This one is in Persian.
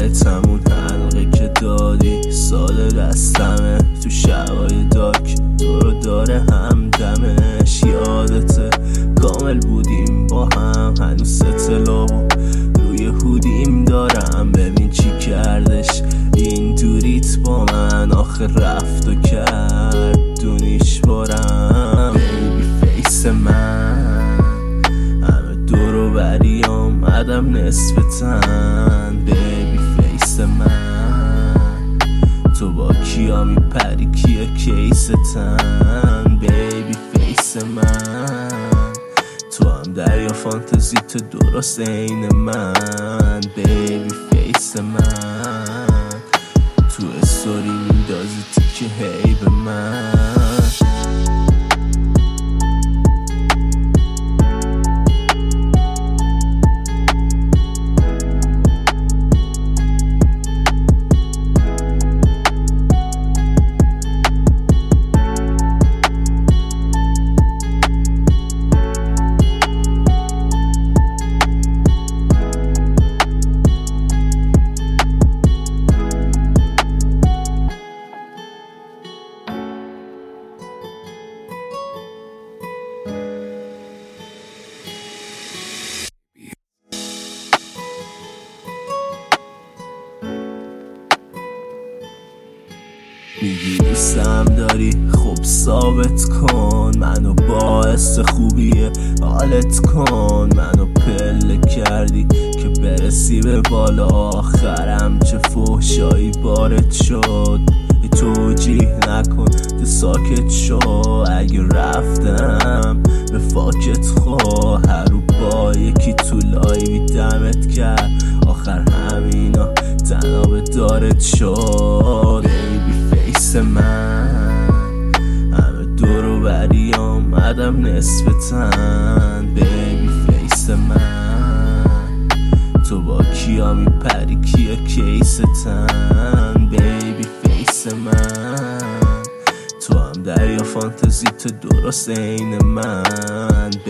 یادتمون حلقه که دادی ساده دستمه تو شبای داک تو رو داره همدمش. یادته کامل بودیم با هم هنوز ستلابو روی هودیم دارم. ببین چی کردش این دوریت با من آخه رفت و کرد دونیش بارم. بیبی فیس من همه دورو بری آمدم نصف تن. بیبی فیس من تو با کیا میپری کیا کیستن. بیبی فیس من تو هم دریا فانتزی تو درست عین من. بیبی فیس من تو استوری میندازی تیکه هی به من. میگی دوستم داری خوب ثابت کن منو باعث خوبیه حالت کن. منو پله کردی که برسی به بالا آخرم چه فحشایی بارت شد. توجیه نکن تو ساکت شو اگه رفتم به فاکت خواه. هر رو با یکی تو لایوی دمت کرد آخر همینا تنابه دارت شد. بیبی فیس من همه دورو بری آمدم نصف تن. بیبی فیس من تو با کیا میپری کیا کیستن. بیبی فیس من تو هم دریا فانتزی تو درست عین من.